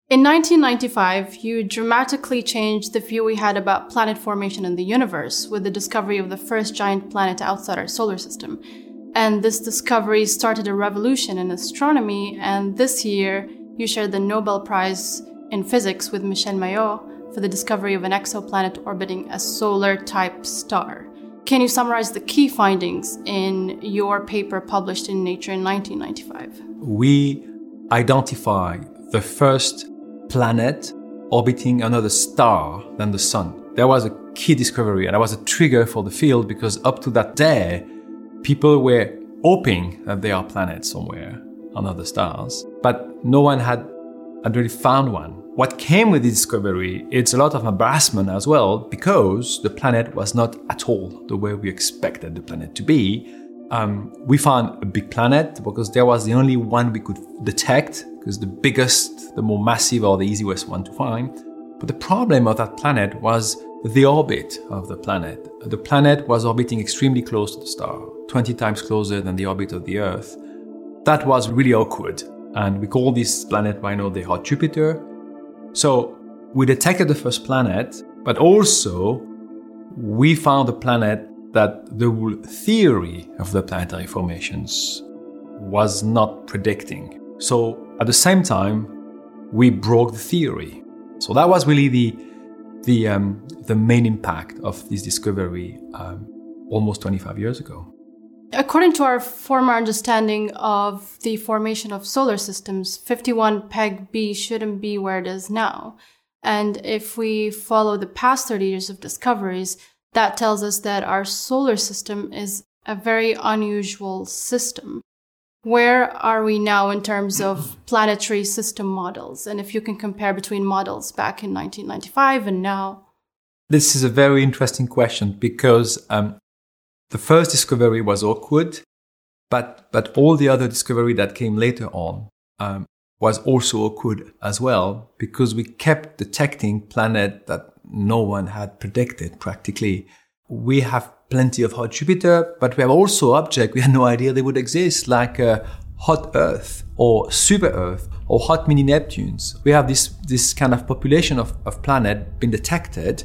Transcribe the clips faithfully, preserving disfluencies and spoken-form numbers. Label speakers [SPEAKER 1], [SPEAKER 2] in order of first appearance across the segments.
[SPEAKER 1] In nineteen ninety-five, you dramatically changed the view we had about planet formation in the universe with the discovery of the first giant planet outside our solar system. And this discovery started a revolution in astronomy, and this year you shared the Nobel Prize in Physics with Michel Mayor for the discovery of an exoplanet orbiting a solar-type star. Can you summarize the key findings in your paper published in Nature in nineteen ninety-five?
[SPEAKER 2] We identified the first planet orbiting another star than the sun. There was a key discovery, and that was a trigger for the field, because up to that day, people were hoping that there are planets somewhere on other stars, but no one had, had really found one. What came with the discovery, it's a lot of embarrassment as well, because the planet was not at all the way we expected the planet to be. Um, we found a big planet because there was the only one we could detect, because the biggest, the more massive, or the easiest one to find. But the problem of that planet was the orbit of the planet. The planet was orbiting extremely close to the star, twenty times closer than the orbit of the Earth. That was really awkward. And we call this planet right now the hot Jupiter. So we detected the first planet, but also we found a planet that the whole theory of the planetary formations was not predicting. So at the same time, we broke the theory. So that was really the the um, the main impact of this discovery um, almost twenty-five years ago.
[SPEAKER 1] According to our former understanding of the formation of solar systems, fifty-one Peg B shouldn't be where it is now. And if we follow the past thirty years of discoveries, that tells us that our solar system is a very unusual system. Where are we now in terms of planetary system models? And if you can compare between models back in nineteen ninety-five and now?
[SPEAKER 2] This is a very interesting question, because um, the first discovery was awkward, but but all the other discovery that came later on um, was also awkward as well, because we kept detecting planets that no one had predicted practically. We have plenty of hot Jupiter, but we have also objects we had no idea they would exist, like uh, hot Earth or super Earth or hot mini Neptunes. We have this this kind of population of, of planet been detected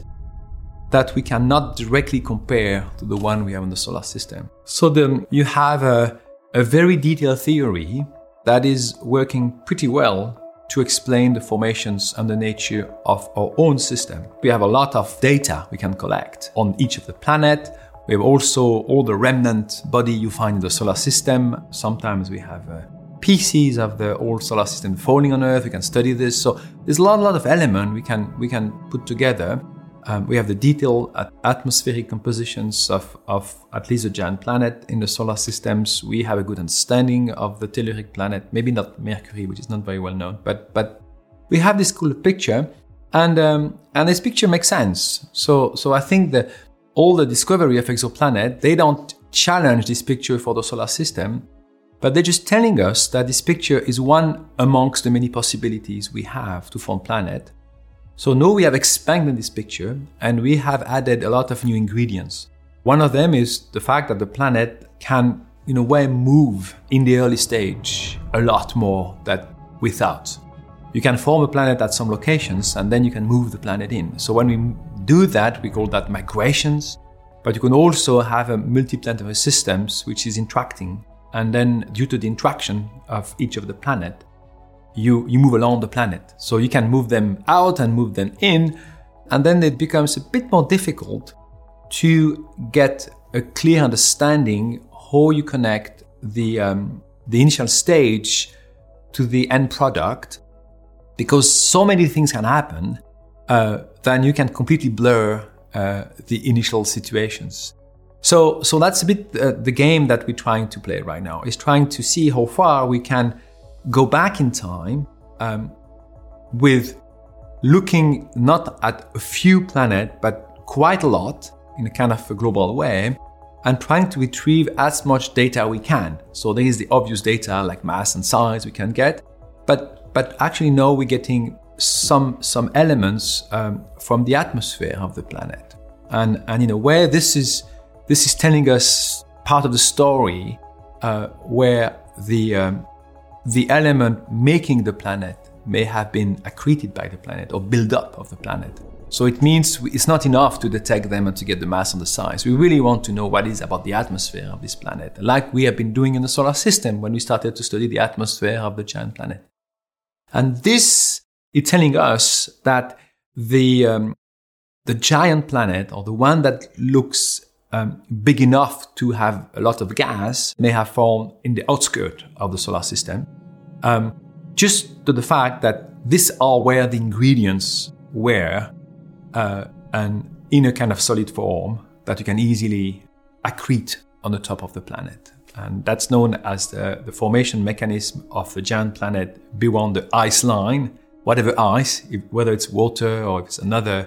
[SPEAKER 2] that we cannot directly compare to the one we have in the solar system. So the, you have a, a very detailed theory that is working pretty well to explain the formations and the nature of our own system. We have a lot of data we can collect on each of the planets. We have also all the remnant body you find in the solar system. Sometimes we have uh, pieces of the old solar system falling on Earth. We can study this. So there's a lot, lot of elements we can we can put together. Um, we have the detailed atmospheric compositions of, of at least a giant planet in the solar systems. We have a good understanding of the telluric planet, maybe not Mercury, which is not very well known, but but we have this cool picture, and um, and this picture makes sense. So so I think that all the discovery of exoplanet, they don't challenge this picture for the solar system, but they're just telling us that this picture is one amongst the many possibilities we have to form planet. So now we have expanded this picture, and we have added a lot of new ingredients. One of them is the fact that the planet can, in a way, move in the early stage a lot more than we thought. You can form a planet at some locations, and then you can move the planet in. So when we do that, we call that migrations. But you can also have a multiplanetary systems which is interacting, and then due to the interaction of each of the planet, you, you move along the planet. So you can move them out and move them in, and then it becomes a bit more difficult to get a clear understanding how you connect the um, the initial stage to the end product, because so many things can happen, uh, then you can completely blur uh, the initial situations. So, so that's a bit uh, the game that we're trying to play right now, is trying to see how far we can go back in time um, with looking not at a few planets, but quite a lot in a kind of a global way, and trying to retrieve as much data we can. So there is the obvious data like mass and size we can get, but but actually now we're getting some some elements um, from the atmosphere of the planet, and and in a way this is this is telling us part of the story uh, where the um, the element making the planet may have been accreted by the planet or built up of the planet. So it means it's not enough to detect them and to get the mass and the size. We really want to know what is about the atmosphere of this planet, like we have been doing in the solar system when we started to study the atmosphere of the giant planet. And this is telling us that the um, the giant planet, or the one that looks um, big enough to have a lot of gas, may have formed in the outskirts of the solar system. Um, just to the fact that these are where the ingredients were, uh, and in a kind of solid form that you can easily accrete on the top of the planet. And that's known as the, the formation mechanism of the giant planet beyond the ice line. Whatever ice, if, whether it's water or if it's another,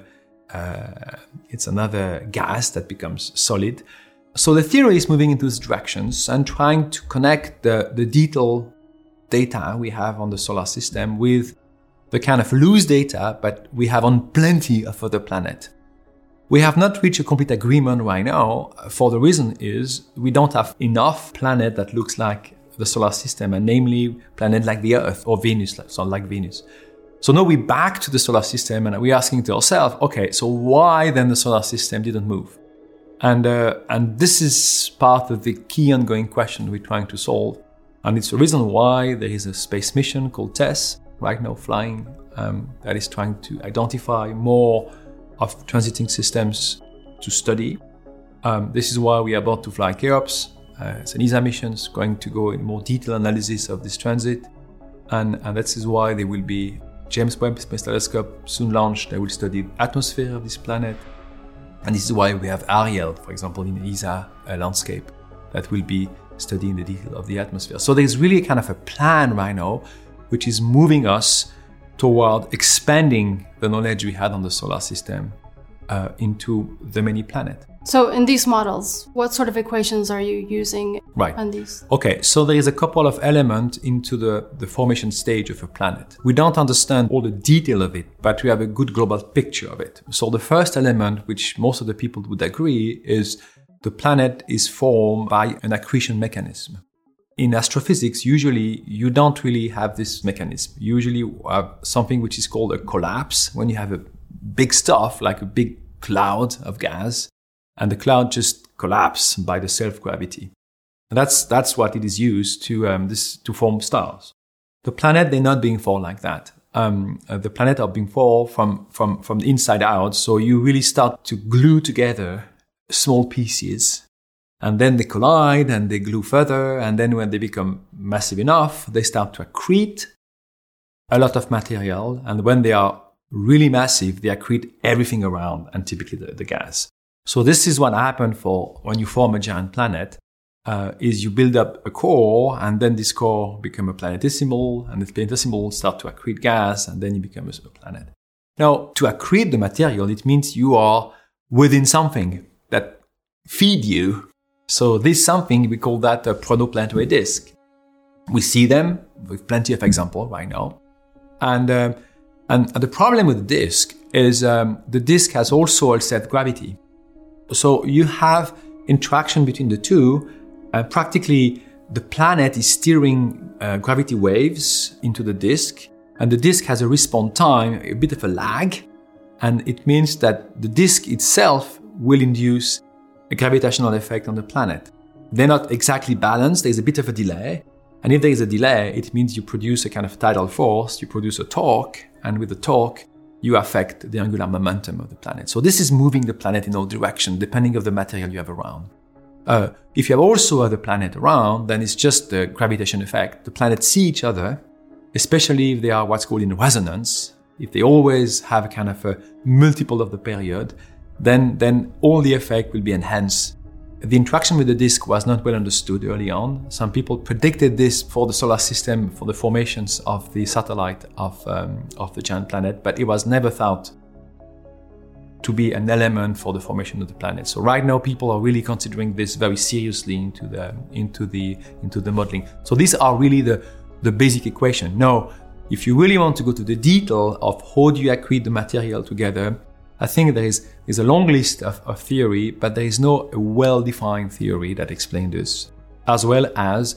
[SPEAKER 2] uh, it's another gas that becomes solid. So the theory is moving into these directions and trying to connect the, the detailed data we have on the solar system with the kind of loose data, but we have on plenty of other planets. We have not reached a complete agreement right now. For the reason is we don't have enough planet that looks like the solar system, and namely planet like the Earth or Venus, so like Venus. So now we're back to the solar system and we're asking to ourselves, okay, so why then the solar system didn't move? And uh, and this is part of the key ongoing question we're trying to solve. And it's the reason why there is a space mission called TESS right now flying um, that is trying to identify more of transiting systems to study. Um, this is why we are about to fly Cheops. Uh, it's an E S A mission, it's going to go in more detailed analysis of this transit. And, and that is why there will be James Webb Space Telescope soon launched. They will study the atmosphere of this planet. And this is why we have Ariel, for example, in the E S A uh, landscape that will be studying the detail of the atmosphere. So there's really kind of a plan right now, which is moving us toward expanding the knowledge we had on the solar system uh, into the many planets.
[SPEAKER 1] So in these models, what sort of equations are you using
[SPEAKER 2] right.
[SPEAKER 1] on these?
[SPEAKER 2] Okay, so there is a couple of elements into the, the formation stage of a planet. We don't understand all the detail of it, but we have a good global picture of it. So the first element, which most of the people would agree, is the planet is formed by an accretion mechanism. In astrophysics, usually you don't really have this mechanism. Usually you have something which is called a collapse, when you have a big stuff, like a big cloud of gas, and the cloud just collapses by the self-gravity. And that's that's what it is used to um, this to form stars. The planet, they're not being formed like that. Um, uh, the planet are being formed from, from, from the inside out, so you really start to glue together small pieces, and then they collide and they glue further, and then when they become massive enough, they start to accrete a lot of material, and when they are really massive, they accrete everything around, and typically the, the gas. So this is what happened for when you form a giant planet, uh, is you build up a core, and then this core become a planetesimal, and the planetesimal start to accrete gas, and then you become a superplanet. Now, to accrete the material, it means you are within something that feed you. So this something, we call that a protoplanetary disk. We see them with plenty of examples right now. And, uh, and, and the problem with the disk is um, the disk has also a set gravity. So you have interaction between the two. Uh, practically, the planet is steering uh, gravity waves into the disk, and the disk has a response time, a bit of a lag, and it means that the disk itself will induce a gravitational effect on the planet. They're not exactly balanced, there's a bit of a delay, and if there is a delay, it means you produce a kind of tidal force, you produce a torque, and with the torque, you affect the angular momentum of the planet. So this is moving the planet in all directions, depending on the material you have around. Uh, if you have also other planets around, then it's just the gravitation effect. The planets see each other, especially if they are what's called in resonance. If they always have a kind of a multiple of the period, then, then all the effect will be enhanced. The interaction with the disk was not well understood early on. Some people predicted this for the solar system, for the formations of the satellite of, um, of the giant planet, but it was never thought to be an element for the formation of the planet. So right now, people are really considering this very seriously into the into the into the modeling. So these are really the the basic equation. Now, if you really want to go to the detail of how do you accrete the material together, I think there is, is a long list of, of theory, but there is no well-defined theory that explains this, as well as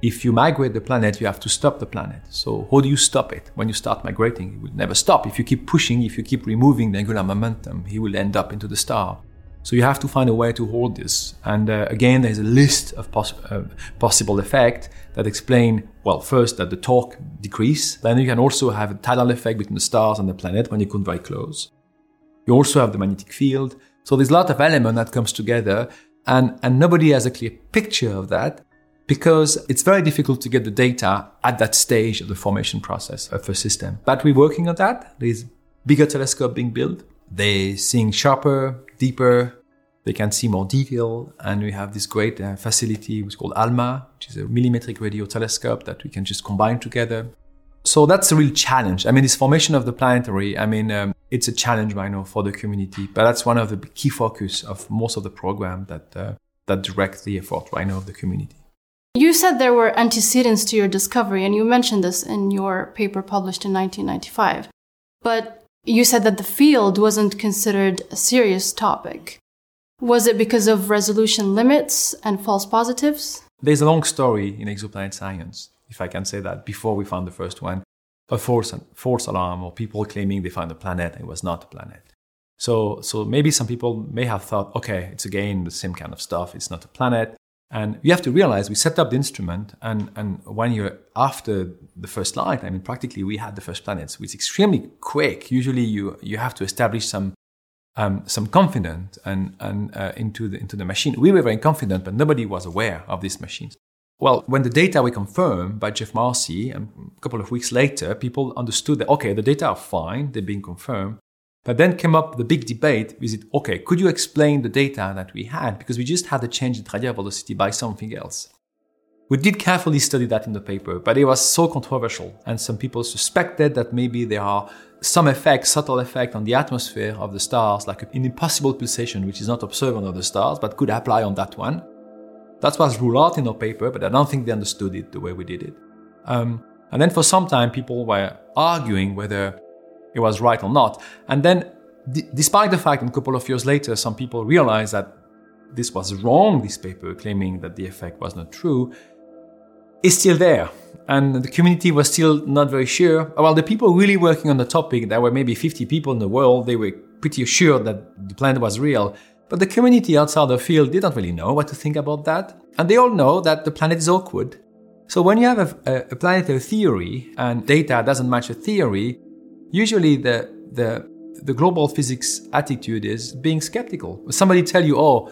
[SPEAKER 2] if you migrate the planet, you have to stop the planet. So how do you stop it? When you start migrating, it will never stop. If you keep pushing, if you keep removing the angular momentum, he will end up into the star. So you have to find a way to hold this. And uh, again, there's a list of poss- uh, possible effects that explain, well, first that the torque decrease. Then you can also have a tidal effect between the stars and the planet when you come very close. You also have the magnetic field. So there's a lot of elements that comes together, and, and nobody has a clear picture of that because it's very difficult to get the data at that stage of the formation process of a system. But we're working on that. There's bigger telescope being built. They're seeing sharper, deeper. They can see more detail. And we have this great uh, facility which is called ALMA, which is a millimetric radio telescope that we can just combine together. So that's a real challenge. I mean, this formation of the planetary, I mean, um, it's a challenge right now for the community. But that's one of the key focus of most of the program that uh, that direct the effort right now of the community.
[SPEAKER 1] You said there were antecedents to your discovery, and you mentioned this in your paper published in nineteen ninety-five. But you said that the field wasn't considered a serious topic. Was it because of resolution limits and false positives?
[SPEAKER 2] There's a long story in exoplanet science, if I can say that, before we found the first one. A false, false alarm, or people claiming they found a planet and it was not a planet. So, so maybe some people may have thought, okay, it's again the same kind of stuff, it's not a planet. And you have to realize we set up the instrument, and, and one year after the first light, I mean, practically we had the first planets, which is extremely quick. Usually you you have to establish some um, some confidence and, and uh, into the into the machine. We were very confident, but nobody was aware of these machines. Well, when the data were confirmed by Jeff Marcy, and a couple of weeks later, people understood that, okay, the data are fine, they're being confirmed. But then came up the big debate, is it, okay, could you explain the data that we had? Because we just had to change the radial velocity by something else. We did carefully study that in the paper, but it was so controversial. And some people suspected that maybe there are some effects, subtle effect on the atmosphere of the stars, like an impossible pulsation, which is not observed on other stars, but could apply on that one. That was ruled out in our paper, but I don't think they understood it the way we did it. Um, and then for some time, people were arguing whether it was right or not. And then, d- despite the fact that a couple of years later, some people realized that this was wrong, this paper, claiming that the effect was not true, it's still there. And the community was still not very sure. Well, the people really working on the topic, there were maybe fifty people in the world, they were pretty sure that the planet was real. But the community outside the field didn't really know what to think about that. And they all know that the planet is awkward. So when you have a, a planetary theory and data doesn't match a theory, usually the, the, the global physics attitude is being skeptical. Somebody tell you, oh,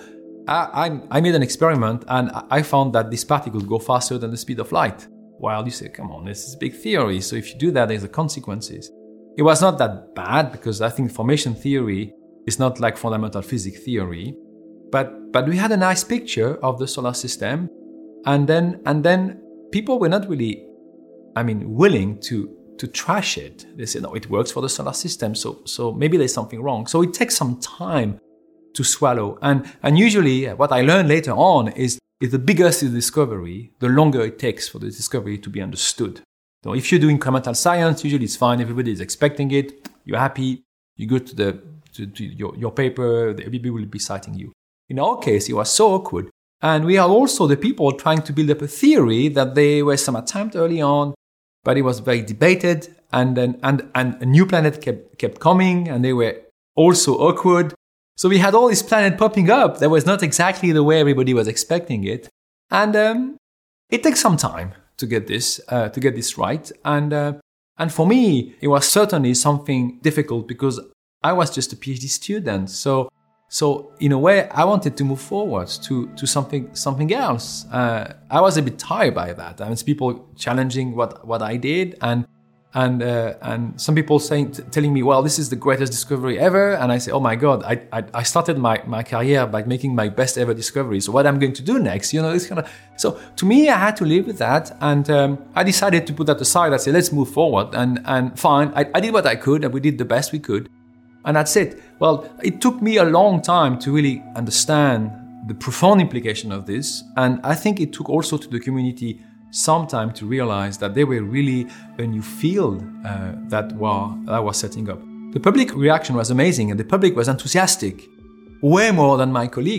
[SPEAKER 2] I, I, I made an experiment and I found that this particle go faster than the speed of light. While you say, come on, this is a big theory. So if you do that, there's the consequences. It was not that bad because I think formation theory is not like fundamental physics theory. But but we had a nice picture of the solar system. And then and then people were not really, I mean, willing to to trash it. They said, no, it works for the solar system, so so maybe there's something wrong. So it takes some time to swallow. And and usually what I learned later on is, is the bigger the discovery, the longer it takes for the discovery to be understood. So if you're doing incremental science, usually it's fine, everybody is expecting it, you're happy, you go to the to, to your, your paper, everybody will be citing you. In our case, it was so awkward. And we are also the people trying to build up a theory that there were some attempt early on, but it was very debated, and then and, and a new planet kept kept coming, and they were also awkward. So we had all this planet popping up that was not exactly the way everybody was expecting it, and um, it takes some time to get this uh, to get this right. And uh, and for me, it was certainly something difficult because I was just a PhD student. So so in a way, I wanted to move forward to to something something else. Uh, I was a bit tired by that. I mean, it's people challenging what, what I did, and and uh, and some people saying t- telling me, well, this is the greatest discovery ever. And I say, oh my God, I I, I started my, my career by making my best ever discovery. So what I'm going to do next, you know, it's kind of so to me, I had to live with that, and um, I decided to put that aside. I said, let's move forward, and and fine. I, I did what I could, and we did the best we could. And that's it. Well, it took me a long time to really understand the profound implication of this. And I think it took also to the community some time to realize that they were really a new field uh, that, well, that was setting up. The public reaction was amazing, and the public was enthusiastic, way more than my colleagues.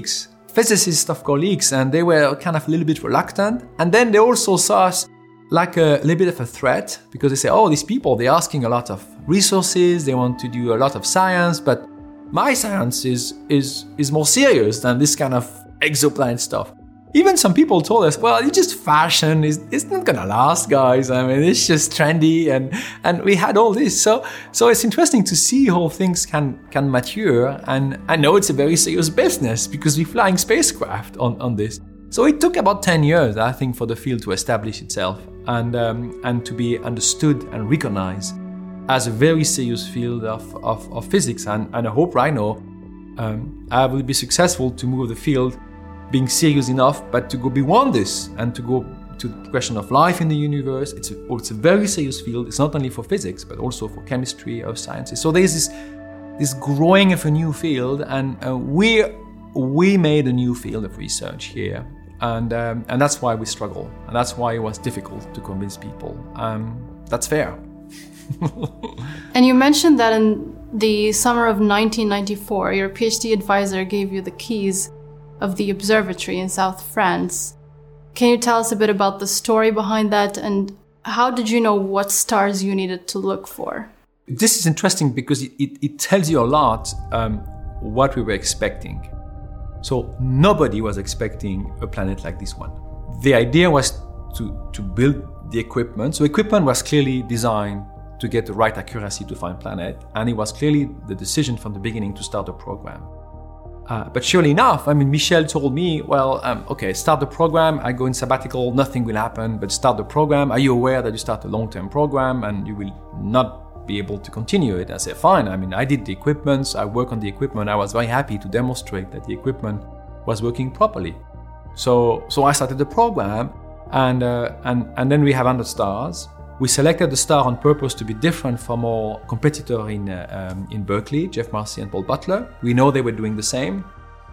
[SPEAKER 2] physicists of colleagues, and they were kind of a little bit reluctant. And then they also saw us like a, a little bit of a threat, because they say, oh, these people, they're asking a lot of resources, they want to do a lot of science, but my science is is is more serious than this kind of exoplanet stuff. Even some people told us, well, it's just fashion, it's, it's not gonna last, guys. I mean, it's just trendy, and and we had all this. So so it's interesting to see how things can can mature, and I know it's a very serious business because we're flying spacecraft on, on this. So it took about ten years, I think, for the field to establish itself and um, and to be understood and recognized as a very serious field of, of, of physics. And, and I hope right now um, I will be successful to move the field being serious enough, but to go beyond this and to go to the question of life in the universe. It's a, it's a very serious field. It's not only for physics, but also for chemistry, earth sciences. So there's this, this growing of a new field, and uh, we we made a new field of research here. And um, and that's why we struggle, and that's why it was difficult to convince people. Um, that's fair.
[SPEAKER 1] And you mentioned that in the summer of nineteen ninety-four, your PhD advisor gave you the keys of the observatory in South France. Can you tell us a bit about the story behind that, and how did you know what stars you needed to look for?
[SPEAKER 2] This is interesting because it, it, it tells you a lot um, what we were expecting. So nobody was expecting a planet like this one. The idea was to, to build the equipment. So equipment was clearly designed to get the right accuracy to find planet, and it was clearly the decision from the beginning to start the program. Uh, but surely enough, I mean, Michel told me, well, um, okay, start the program, I go in sabbatical, nothing will happen, but start the program. Are you aware that you start a long-term program and you will not be able to continue it? I said, fine. I mean, I did the equipment, I work on the equipment. I was very happy to demonstrate that the equipment was working properly. So, so I started the program, and uh, and and then we have one hundred stars. We selected the star on purpose to be different from our competitor in uh, um, in Berkeley, Jeff Marcy and Paul Butler. We know they were doing the same,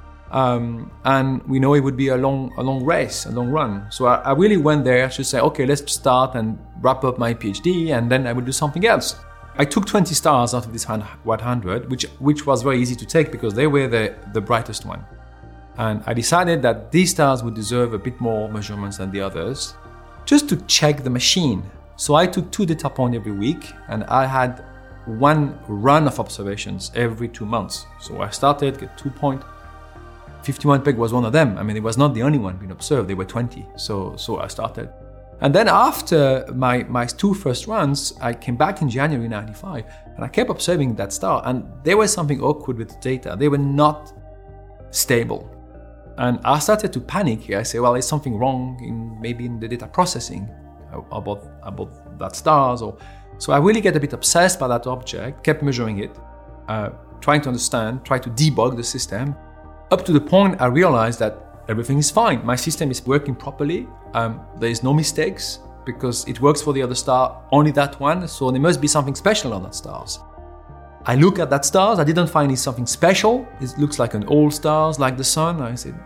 [SPEAKER 2] um, and we know it would be a long a long race, a long run. So I, I really went there to say, okay, let's start and wrap up my PhD, and then I will do something else. I took twenty stars out of this one hundred, which which was very easy to take because they were the, the brightest one. And I decided that these stars would deserve a bit more measurements than the others, just to check the machine. So I took two data points every week, and I had one run of observations every two months. So I started at two point. fifty-one Peg was one of them. I mean, it was not the only one being observed. There were twenty. So so I started. And then after my, my two first runs, I came back in January ninety-five, and I kept observing that star. And there was something awkward with the data. They were not stable. And I started to panic. I say, well, is something wrong in maybe in the data processing about about that stars? Or so I really get a bit obsessed by that object, kept measuring it, uh, trying to understand, try to debug the system, up to the point I realized that everything is fine. My system is working properly. Um, there is no mistakes because it works for the other star, only that one. So there must be something special on that stars. I look at that stars. I didn't find something special. It looks like an old stars, like the sun. I said,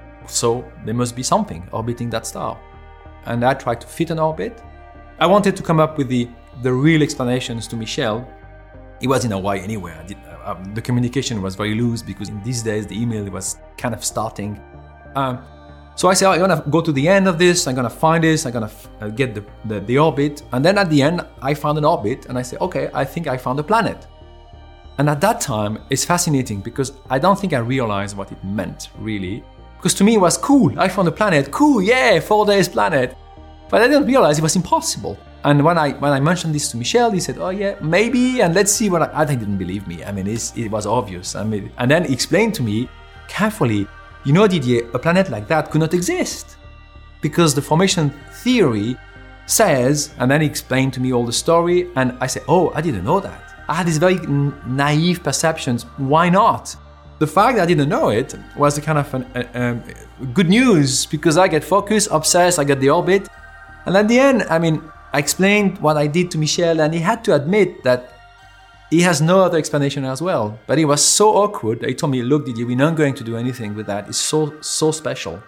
[SPEAKER 2] so there must be something orbiting that star. And I tried to fit an orbit. I wanted to come up with the, the real explanations to Michel. He was in Hawaii anyway. I did, uh, um, the communication was very loose because in these days the email was kind of starting. Um, so I said, oh, I'm gonna go to the end of this. I'm gonna find this. I'm gonna f- uh, get the, the, the orbit. And then at the end, I found an orbit, and I said, okay, I think I found a planet. And at that time, it's fascinating because I don't think I realized what it meant, really. Because to me, it was cool. I found a planet. Cool, yeah, four days planet. But I didn't realize it was impossible. And when I when I mentioned this to Michel, he said, oh, yeah, maybe, and let's see what I... I think he didn't believe me. I mean, it's, it was obvious. I mean, and then he explained to me carefully, you know, Didier, a planet like that could not exist. Because the formation theory says, and then he explained to me all the story, and I said, oh, I didn't know that. I had these very n- naive perceptions. Why not? The fact that I didn't know it was a kind of an, uh, um, good news because I get focused, obsessed, I get the orbit. And at the end, I mean, I explained what I did to Michel, and he had to admit that he has no other explanation as well. But it was so awkward that he told me, look, Didier, we're not going to do anything with that. It's so, so special.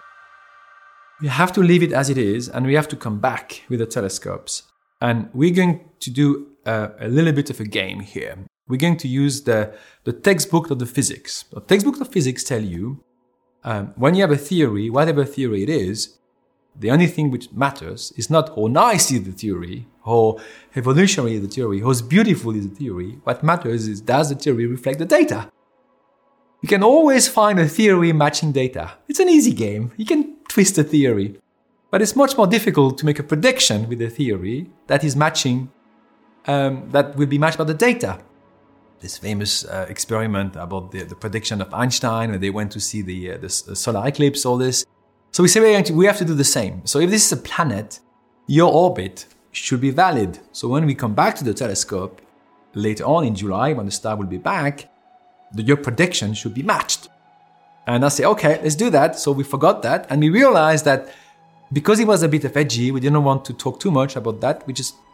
[SPEAKER 2] We have to leave it as it is, and we have to come back with the telescopes. And we're going to do a, a little bit of a game here. We're going to use the, the textbook of the physics. The textbook of physics tell you Um, when you have a theory, whatever theory it is, the only thing which matters is not how nice is the theory, how evolutionary is the theory, how beautiful is the theory. What matters is, does the theory reflect the data? You can always find a theory matching data. It's an easy game. You can twist a theory. But it's much more difficult to make a prediction with a theory that is matching, um, that will be matched by the data. This famous uh, experiment about the, the prediction of Einstein, where they went to see the, uh, the solar eclipse, all this. So we say we have to do the same. So if this is a planet, your orbit should be valid. So when we come back to the telescope later on in July, when the star will be back, the, your prediction should be matched. And I say, okay, let's do that. So we forgot that. And we realized that because it was a bit of edgy, we didn't want to talk too much about that. We just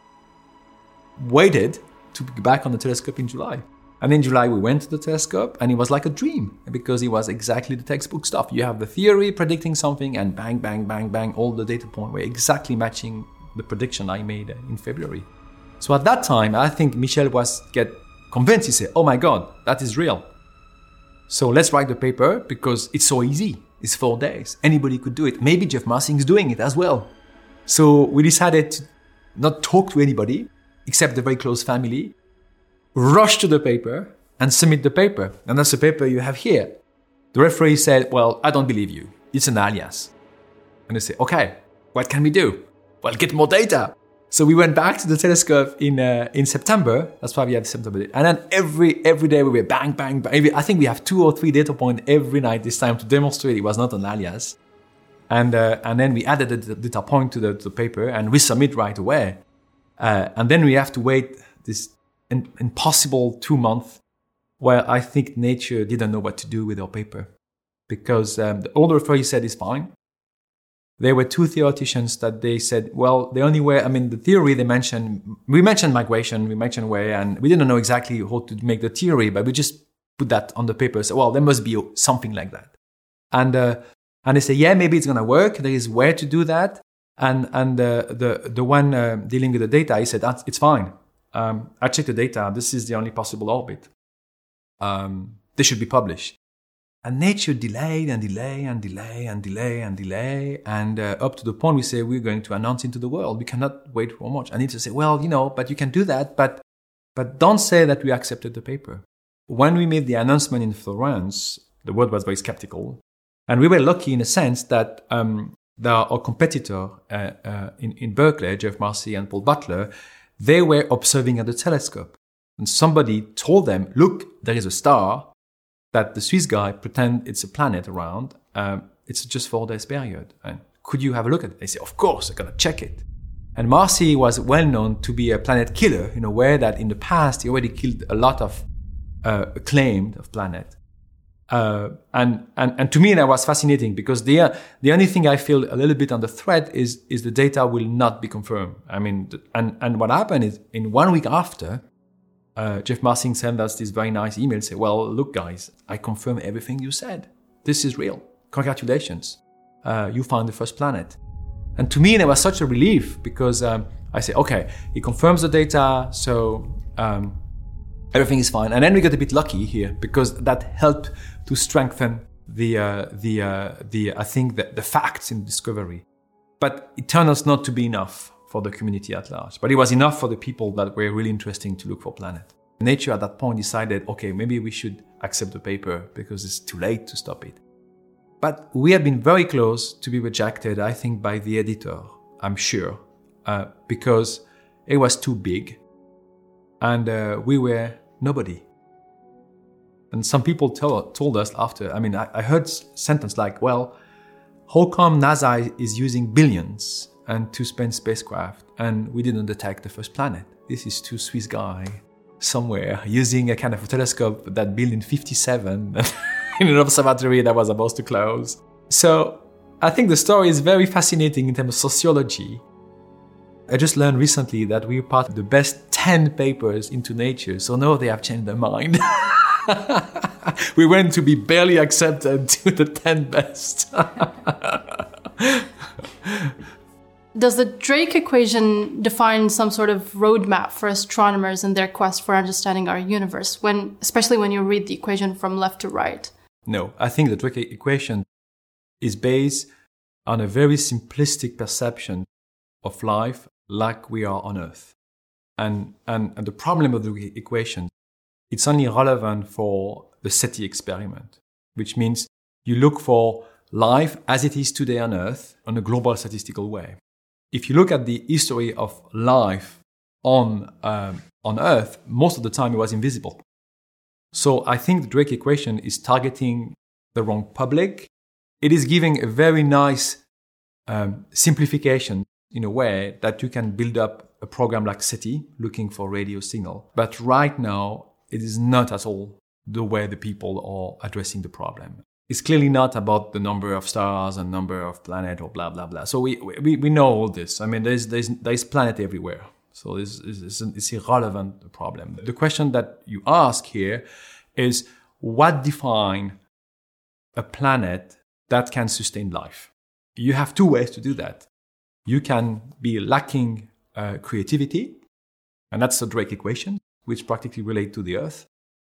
[SPEAKER 2] waited to be back on the telescope in July. And in July, we went to the telescope, and it was like a dream, because it was exactly the textbook stuff. You have the theory predicting something, and bang, bang, bang, bang, all the data points were exactly matching the prediction I made in February. So at that time, I think Michel was get convinced. He said, oh my God, that is real. So let's write the paper, because it's so easy. It's four days. Anybody could do it. Maybe Geoff Marsing is doing it as well. So we decided to not talk to anybody, except the very close family, rush to the paper and submit the paper. And that's the paper you have here. The referee said, well, I don't believe you. It's an alias. And they say, okay, what can we do? Well, get more data. So we went back to the telescope in uh, in September. That's why we have September. And then every every day we were bang, bang, bang. I think we have two or three data points every night this time to demonstrate it was not an alias. And uh, and then we added the data point to the, to the paper and we submit right away. Uh, and then we have to wait this in, impossible two months where I think Nature didn't know what to do with our paper. Because um, the older referee said it's fine. There were two theoreticians that they said, well, the only way, I mean, the theory they mentioned, we mentioned migration, we mentioned way, and we didn't know exactly how to make the theory, but we just put that on the paper. So, well, there must be something like that. And uh, and they say, yeah, maybe it's going to work. There is where to do that. And and uh, the the one uh, dealing with the data, he said, that's, it's fine. Um, I checked the data. This is the only possible orbit. Um, they should be published. And Nature delayed and delay and delay and delay and delay. And uh, up to the point we say, we're going to announce into the world. We cannot wait for much. And Nature say, well, you know, but you can do that. But but don't say that we accepted the paper. When we made the announcement in Florence, the world was very skeptical. And we were lucky in a sense that um, the, our competitor uh, uh, in, in Berkeley, Geoff Marsing and Paul Butler, they were observing at the telescope. And somebody told them, look, there is a star that the Swiss guy pretend it's a planet around. Um, it's just four days period. And could you have a look at it? They say, of course, I'm going to check it. And Marsing was well known to be a planet killer in a way that in the past, he already killed a lot of uh, acclaimed of planet. Uh, and, and, and to me, that was fascinating because the, uh, the only thing I feel a little bit under threat is, is the data will not be confirmed. I mean, and, and what happened is in one week after, Uh, Geoff Marsing sent us this very nice email, say, well, look, guys, I confirm everything you said. This is real. Congratulations. Uh, you found the first planet. And to me, that was such a relief because um, I say, okay, he confirms the data, so um, everything is fine. And then we got a bit lucky here because that helped to strengthen the, uh, the, uh, the I think, the, the facts in discovery. But it turned out not to be enough for the community at large. But it was enough for the people that were really interesting to look for planet. Nature at that point decided, okay, maybe we should accept the paper because it's too late to stop it. But we have been very close to be rejected, I think, by the editor, I'm sure, uh, because it was too big and uh, we were nobody. And some people tell, told us after, I mean, I, I heard a sentence like, well, how come NASA is using billions and to spend spacecraft, and we didn't detect the first planet? This is two Swiss guy somewhere using a kind of a telescope that built in fifty-seven in an observatory that was about to close. So I think the story is very fascinating in terms of sociology. I just learned recently that we're part of the best ten papers into Nature, so now they have changed their mind. We went to be barely accepted to the ten best.
[SPEAKER 1] Does the Drake equation define some sort of roadmap for astronomers in their quest for understanding our universe, when, especially when you read the equation from left to right?
[SPEAKER 2] No, I think the Drake equation is based on a very simplistic perception of life like we are on Earth. And, and, and the problem of the equation, it's only relevant for the SETI experiment, which means you look for life as it is today on Earth on a global statistical way. If you look at the history of life on, um, on Earth, most of the time it was invisible. So I think the Drake equation is targeting the wrong public. It is giving a very nice um, simplification in a way that you can build up a program like SETI looking for radio signal. But right now, it is not at all the way the people are addressing the problem. It's clearly not about the number of stars and number of planets or blah, blah, blah. So we we, we know all this. I mean, there's, there's, there's planet everywhere. So it's, it's, it's irrelevant problem. The question that you ask here is, what defines a planet that can sustain life? You have two ways to do that. You can be lacking uh, creativity, and that's the Drake equation, which practically relates to the Earth.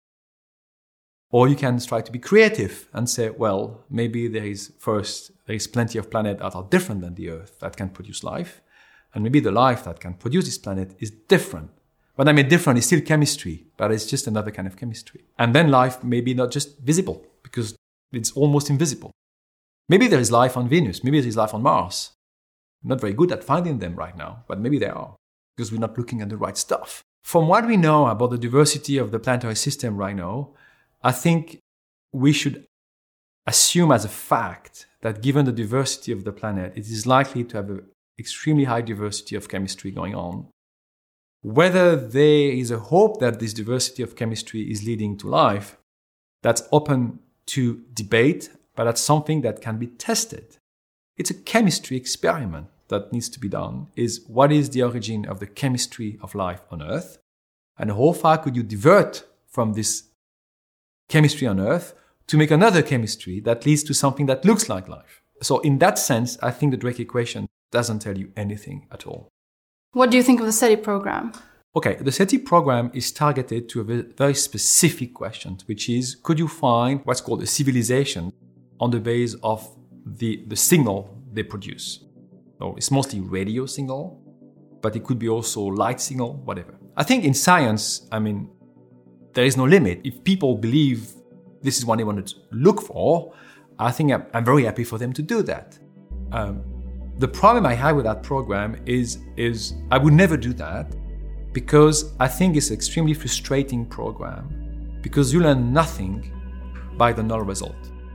[SPEAKER 2] Or you can try to be creative and say, well, maybe there is first, there is plenty of planets that are different than the Earth that can produce life. And maybe the life that can produce this planet is different. When I mean different, it's still chemistry, but it's just another kind of chemistry. And then life may be not just visible, because it's almost invisible. Maybe there is life on Venus, maybe there is life on Mars. I'm not very good at finding them right now, but maybe there are, because we're not looking at the right stuff. From what we know about the diversity of the planetary system right now, I think we should assume as a fact that given the diversity of the planet, it is likely to have an extremely high diversity of chemistry going on. Whether there is a hope that this diversity of chemistry is leading to life, that's open to debate, but that's something that can be tested. It's a chemistry experiment that needs to be done, is what is the origin of the chemistry of life on Earth, and how far could you divert from this chemistry on Earth to make another chemistry that leads to something that looks like life. So in that sense, I think the Drake equation doesn't tell you anything at all.
[SPEAKER 1] What do you think of the SETI program?
[SPEAKER 2] Okay, the SETI program is targeted to a very specific question, which is, could you find what's called a civilization on the basis of the, the signal they produce? So it's mostly radio signal, but it could be also light signal, whatever. I think in science, I mean, there is no limit. If people believe this is what they want to look for, I think I'm, I'm very happy for them to do that. Um, the problem I have with that program is, is I would never do that because I think it's an extremely frustrating program because you learn nothing by the null result.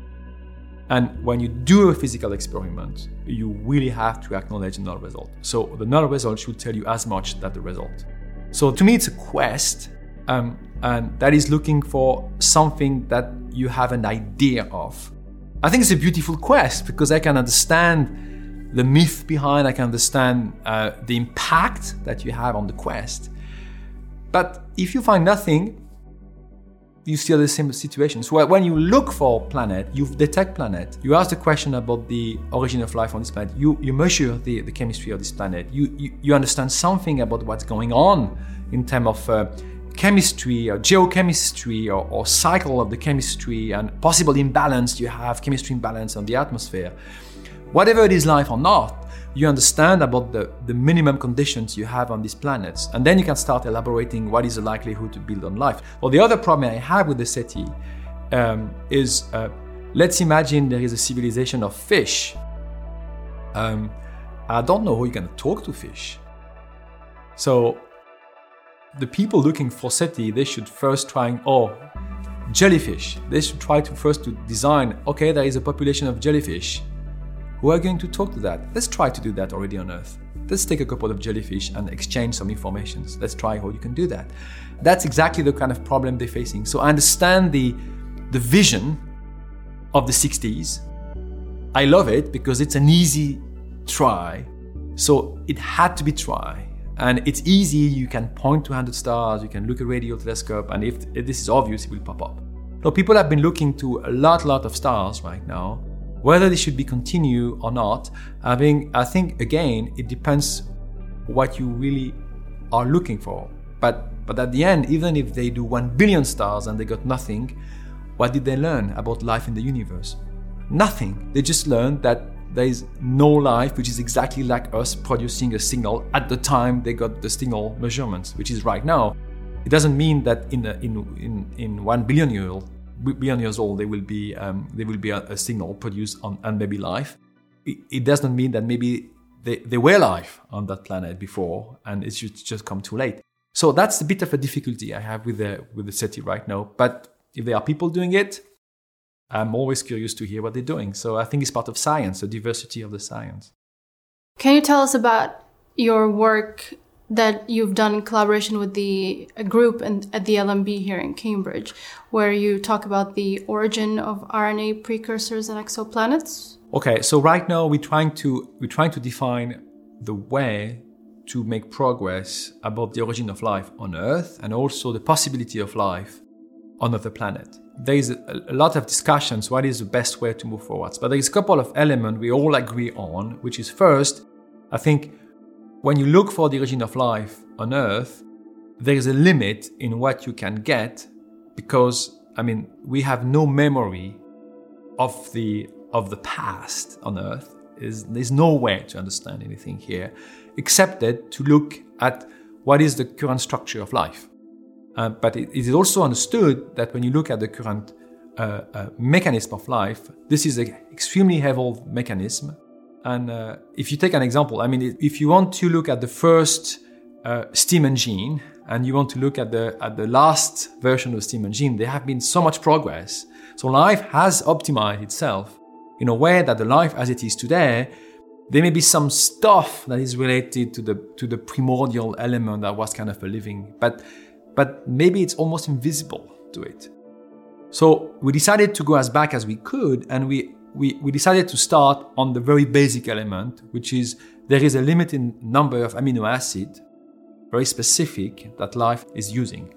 [SPEAKER 2] And when you do a physical experiment, you really have to acknowledge the null result. So the null result should tell you as much as the result. So to me, it's a quest. Um, and that is looking for something that you have an idea of. I think it's a beautiful quest because I can understand the myth behind, I can understand uh, the impact that you have on the quest. But if you find nothing, you still have the same situation. So when you look for planet, you detect planet, you ask the question about the origin of life on this planet, you, you measure the, the chemistry of this planet, you, you, you understand something about what's going on in terms of uh, chemistry or geochemistry or, or cycle of the chemistry and possible imbalance, you have chemistry imbalance on the atmosphere. Whatever it is life or not, you understand about the, the minimum conditions you have on these planets. And then you can start elaborating what is the likelihood to build on life. Well, the other problem I have with the SETI um, is, uh, let's imagine there is a civilization of fish. Um, I don't know how you're going to talk to fish. So the people looking for SETI, they should first try, oh, jellyfish. They should try to first to design, okay, there is a population of jellyfish. Who are going to talk to that? Let's try to do that already on Earth. Let's take a couple of jellyfish and exchange some information. Let's try how you can do that. That's exactly the kind of problem they're facing. So I understand the, the vision of the sixties. I love it because it's an easy try. So it had to be tried. And it's easy, you can point to one hundred stars, you can look at a radio telescope, and if, if this is obvious, it will pop up. So people have been looking to a lot, lot of stars right now. Whether they should be continue or not, I think, I think again, it depends what you really are looking for. But, but at the end, even if they do one billion stars and they got nothing, what did they learn about life in the universe? Nothing. They just learned that there is no life which is exactly like us producing a signal at the time they got the signal measurements, which is right now. It doesn't mean that in a, in in in one billion year old, billion years old there will be um, there will be a, a signal produced on and maybe life. It, it does not mean that maybe they, they were life on that planet before and it's just, just come too late. So that's a bit of a difficulty I have with the with the SETI right now. But if there are people doing it, I'm always curious to hear what they're doing. So I think it's part of science, the diversity of the science.
[SPEAKER 1] Can you tell us about your work that you've done in collaboration with the a group and at the L M B here in Cambridge, where you talk about the origin of R N A precursors and exoplanets?
[SPEAKER 2] Okay, so right now we're trying to we're trying to define the way to make progress about the origin of life on Earth and also the possibility of life on other planets. There is a, a lot of discussions what is the best way to move forwards, but there is a couple of elements we all agree on, which is first, I think when you look for the origin of life on Earth, there is a limit in what you can get because, I mean, we have no memory of the of the past on Earth. Is there's no way to understand anything here, except that to look at what is the current structure of life. Uh, but it, it is also understood that when you look at the current uh, uh, mechanism of life, this is an extremely evolved mechanism. And uh, if you take an example, I mean, if you want to look at the first uh, steam engine and you want to look at the at the last version of the steam engine, there have been so much progress. So life has optimized itself in a way that the life as it is today, there may be some stuff that is related to the to the primordial element that was kind of a living, but but maybe it's almost invisible to it. So we decided to go as back as we could, and we, we, we decided to start on the very basic element, which is there is a limited number of amino acids, very specific, that life is using.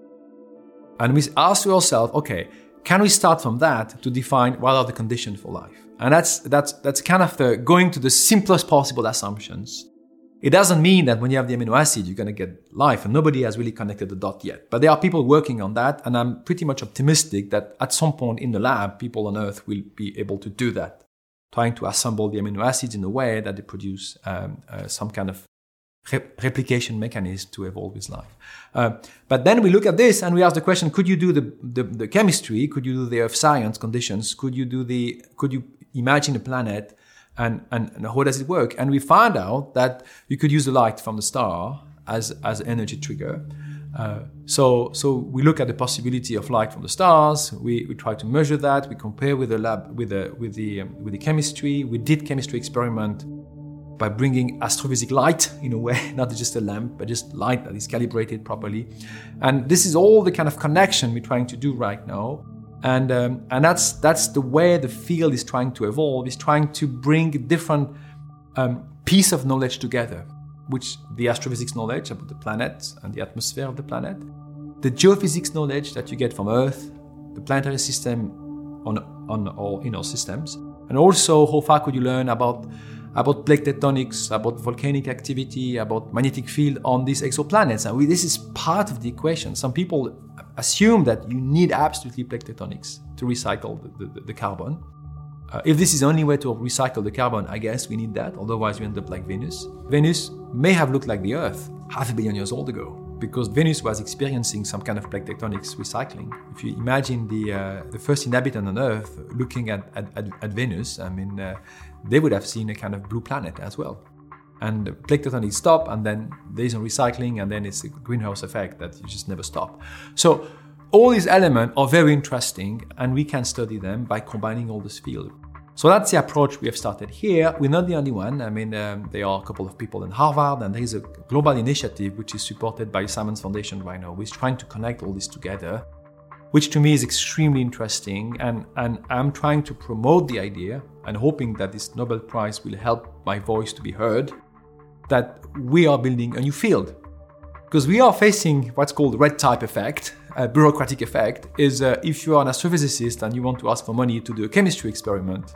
[SPEAKER 2] And we asked ourselves, okay, can we start from that to define what are the conditions for life? And that's that's that's kind of the going to the simplest possible assumptions. It doesn't mean that when you have the amino acid, you're going to get life, and nobody has really connected the dot yet. But there are people working on that, and I'm pretty much optimistic that at some point in the lab, people on Earth will be able to do that, trying to assemble the amino acids in a way that they produce um, uh, some kind of re- replication mechanism to evolve with life. Uh, but then we look at this and we ask the question, could you do the, the, the chemistry? Could you do the Earth science conditions? Could you do the, could you imagine a planet? And, and, and how does it work? And we found out that you could use the light from the star as as an energy trigger. Uh, so so we look at the possibility of light from the stars. We we try to measure that. We compare with the lab with the with the um, with the chemistry. We did chemistry experiment by bringing astrophysics light in a way, not just a lamp, but just light that is calibrated properly. And this is all the kind of connection we're trying to do right now. And um, and that's that's the way the field is trying to evolve, is trying to bring different um, piece of knowledge together, which the astrophysics knowledge about the planet and the atmosphere of the planet, the geophysics knowledge that you get from Earth, the planetary system on on all in our systems, and also how far could you learn about about plate tectonics, about volcanic activity, about magnetic field on these exoplanets. And we, this is part of the equation. Some people assume that you need absolutely plate tectonics to recycle the, the, the carbon. Uh, if this is the only way to recycle the carbon, I guess we need that. Otherwise, we end up like Venus. Venus may have looked like the Earth half a billion years old ago, because Venus was experiencing some kind of plate tectonics recycling. If you imagine the uh, the first inhabitant on Earth looking at, at, at, at Venus, I mean, uh, they would have seen a kind of blue planet as well. And the plate tectonics stop, and then there's a recycling, and then it's a greenhouse effect that you just never stop. So all these elements are very interesting, and we can study them by combining all this field. So that's the approach we have started here. We're not the only one. I mean, um, there are a couple of people in Harvard, and there is a global initiative which is supported by Simons Foundation right now, which is trying to connect all this together, which to me is extremely interesting. And, and I'm trying to promote the idea and hoping that this Nobel Prize will help my voice to be heard, that we are building a new field. Because we are facing what's called red type effect, a bureaucratic effect, is uh, if you are an astrophysicist and you want to ask for money to do a chemistry experiment,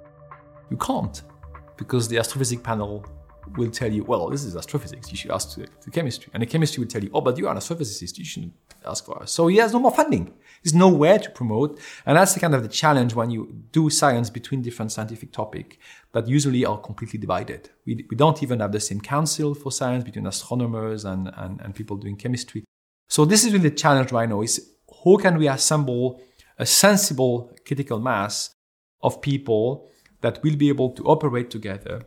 [SPEAKER 2] you can't, because the astrophysics panel will tell you, well, this is astrophysics, you should ask to, to chemistry. And the chemistry will tell you, oh, but you are an astrophysicist, you shouldn't ask for us. So he has no more funding. There's nowhere to promote. And that's the kind of the challenge when you do science between different scientific topics that usually are completely divided. We, we don't even have the same council for science between astronomers and, and, and people doing chemistry. So this is really the challenge right now, is how can we assemble a sensible critical mass of people that will be able to operate together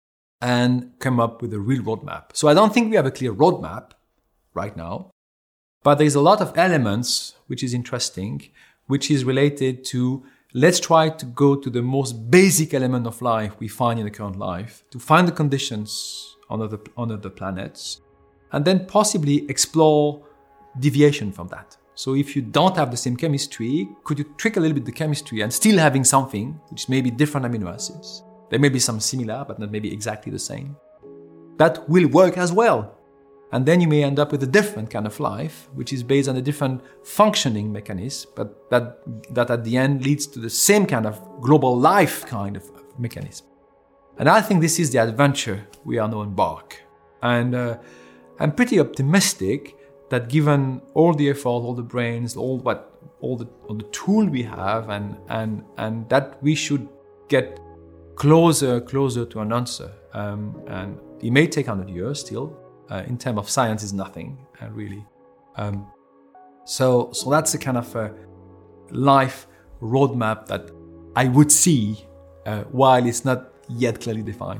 [SPEAKER 2] and come up with a real roadmap. So I don't think we have a clear roadmap right now, but there's a lot of elements which is interesting, which is related to let's try to go to the most basic element of life we find in the current life, to find the conditions on other, on other planets, and then possibly explore deviation from that. So if you don't have the same chemistry, could you trick a little bit the chemistry and still having something which may be different amino acids? There may be some similar, but not maybe exactly the same. That will work as well. And then you may end up with a different kind of life, which is based on a different functioning mechanism, but that, that at the end leads to the same kind of global life kind of mechanism. And I think this is the adventure we are now embark. And uh, I'm pretty optimistic that given all the effort, all the brains, all what, all the, all the tool we have, and, and, and that we should get closer, closer to an answer. Um, and it may take one hundred years still. Uh, in terms of science, is nothing, uh, really. Um, so, so that's the kind of uh, life roadmap that I would see, uh, while it's not yet clearly defined.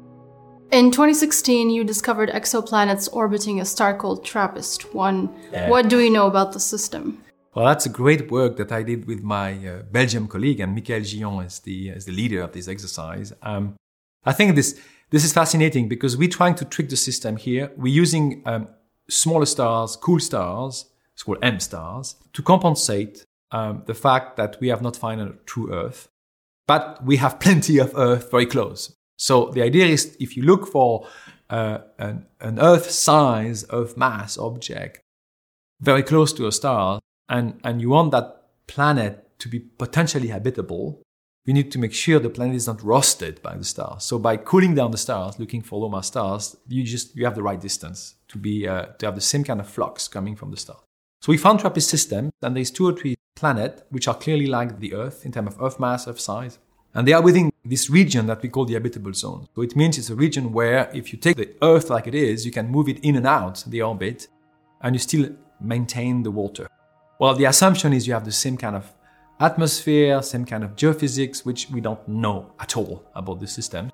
[SPEAKER 1] In twenty sixteen, you discovered exoplanets orbiting a star called TRAPPIST one. Yeah. What do we know about the system?
[SPEAKER 2] Well, that's a great work that I did with my uh, Belgian colleague, and Michael Gillon is the, is the leader of this exercise. Um, I think this this is fascinating because we're trying to trick the system here. We're using um, smaller stars, cool stars, it's called M stars, to compensate um, the fact that we have not found a true Earth, but we have plenty of Earth very close. So the idea is if you look for uh, an, an Earth-size, Earth-mass object very close to a star, and, and you want that planet to be potentially habitable, you need to make sure the planet is not roasted by the stars. So by cooling down the stars, looking for low mass stars, you just you have the right distance to be uh, to have the same kind of flux coming from the star. So we found TRAPPIST system, and there's two or three planets which are clearly like the Earth in terms of Earth mass, Earth size, and they are within this region that we call the habitable zone. So it means it's a region where if you take the Earth like it is, you can move it in and out the orbit, and you still maintain the water. Well, the assumption is you have the same kind of atmosphere, same kind of geophysics, which we don't know at all about the system.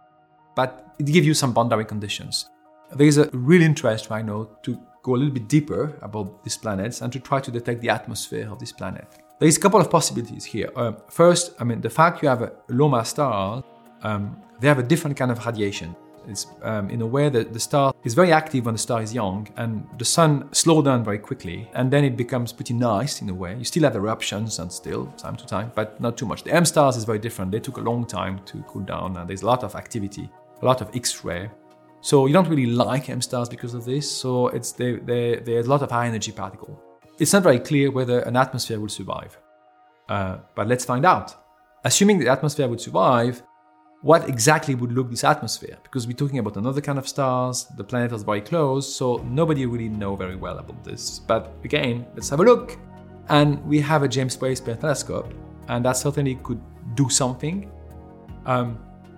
[SPEAKER 2] But it gives you some boundary conditions. There is a real interest right now to go a little bit deeper about these planets and to try to detect the atmosphere of this planet. There is a couple of possibilities here. Uh, first, I mean, the fact you have a low mass star, um, they have a different kind of radiation. It's um, in a way that the star is very active when the star is young, and the sun slows down very quickly, and then it becomes pretty nice in a way. You still have eruptions and still, time to time, but not too much. The M stars is very different. They took a long time to cool down, and there's a lot of activity, a lot of X-ray. So you don't really like M stars because of this. So it's they, they, there's a lot of high energy particle. It's not very clear whether an atmosphere will survive, uh, but let's find out. Assuming the atmosphere would survive, what exactly would look this atmosphere? Because we're talking about another kind of stars, the planet is very close, so nobody really know very well about this. But again, let's have a look. And we have a James Webb Space Telescope, and that certainly could do something. Um,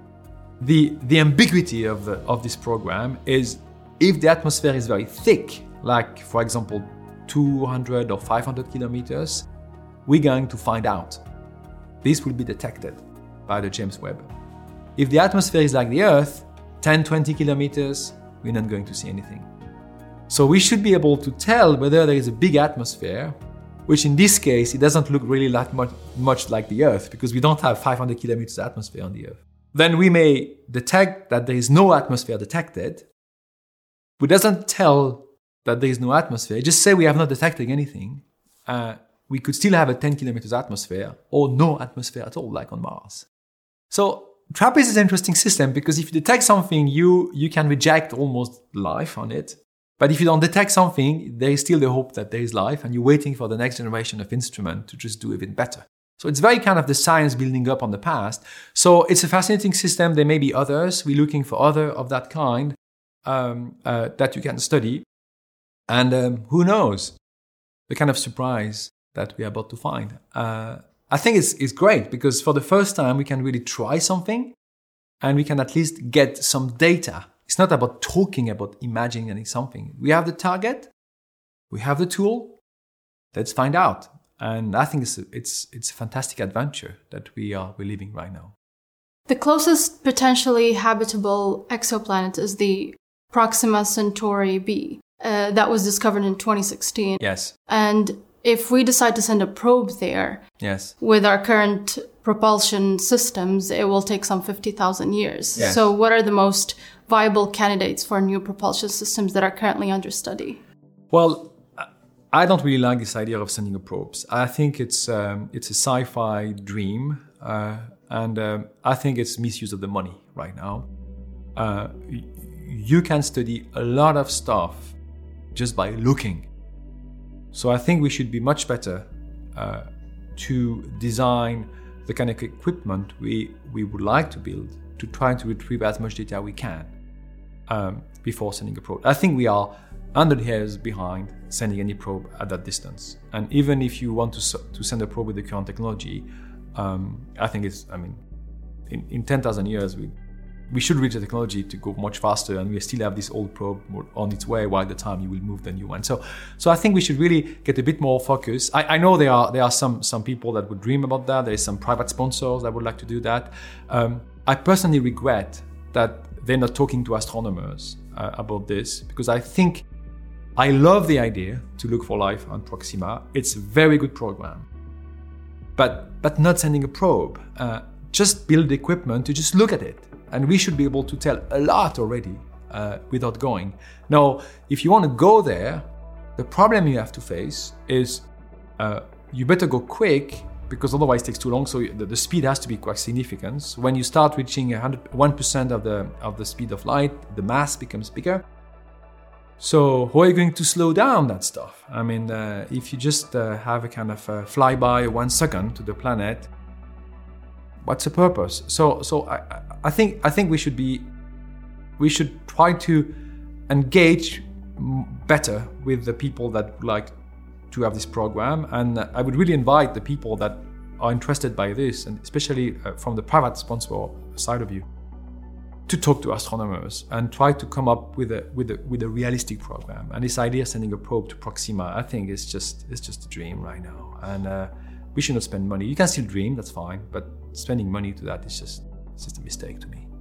[SPEAKER 2] the the ambiguity of, the, of this program is if the atmosphere is very thick, like for example two hundred or five hundred kilometers, we're going to find out. This will be detected by the James Webb. If the atmosphere is like the Earth, ten, twenty kilometers, we're not going to see anything. So we should be able to tell whether there is a big atmosphere, which in this case, it doesn't look really that much, much like the Earth because we don't have five hundred kilometers atmosphere on the Earth. Then we may detect that there is no atmosphere detected, but doesn't tell that there is no atmosphere. Just say we have not detected anything. Uh, we could still have a ten kilometers atmosphere or no atmosphere at all, like on Mars. So TRAPPIST is an interesting system because if you detect something, you, you can reject almost life on it. But if you don't detect something, there is still the hope that there is life, and you're waiting for the next generation of instrument to just do even better. So it's very kind of the science building up on the past. So it's a fascinating system. There may be others. We're looking for other of that kind um, uh, that you can study. And um, who knows? The kind of surprise that we are about to find. Uh, I think it's it's great because for the first time we can really try something and we can at least get some data. It's not about talking about imagining something. We have the target, we have the tool, let's find out. And I think it's a, it's it's a fantastic adventure that we are we're living right now.
[SPEAKER 1] The closest potentially habitable exoplanet is the Proxima Centauri b uh, that was discovered in twenty sixteen.
[SPEAKER 2] Yes.
[SPEAKER 1] And if we decide to send a probe there,
[SPEAKER 2] yes,
[SPEAKER 1] with our current propulsion systems, it will take some fifty thousand years.
[SPEAKER 2] Yes.
[SPEAKER 1] So what are the most viable candidates for new propulsion systems that are currently under study?
[SPEAKER 2] Well, I don't really like this idea of sending a probes. I think it's um, it's a sci-fi dream, uh, and um, I think it's misuse of the money right now. Uh, y- you can study a lot of stuff just by looking. So I think we should be much better uh, to design the kind of equipment we, we would like to build to try to retrieve as much data we can um, before sending a probe. I think we are one hundred years behind sending any probe at that distance. And even if you want to to send a probe with the current technology, um, I think it's, I mean, in, in ten thousand years, we we should reach the technology to go much faster, and we still have this old probe on its way while the time you will move the new one. So so I think we should really get a bit more focus. I, I know there are there are some some people that would dream about that. There's some private sponsors that would like to do that. Um, I personally regret that they're not talking to astronomers uh, about this, because I think I love the idea to look for life on Proxima. It's a very good program, but but not sending a probe. Uh, just build the equipment to just look at it. And we should be able to tell a lot already uh, without going. Now, if you want to go there, the problem you have to face is uh, you better go quick, because otherwise it takes too long. So the, the speed has to be quite significant. When you start reaching one hundred, one percent of the of the speed of light, the mass becomes bigger. So how are you going to slow down that stuff? I mean, uh, if you just uh, have a kind of uh, flyby one second to the planet, what's the purpose? So, so I, I think I think we should be, we should try to engage better with the people that would like to have this program, and I would really invite the people that are interested by this, and especially uh, from the private sponsor side of you, to talk to astronomers and try to come up with a with a with a realistic program. And this idea of sending a probe to Proxima, I think, is just it's just a dream right now, and uh, we should not spend money. You can still dream, that's fine, but spending money to that is just it's just a mistake to me.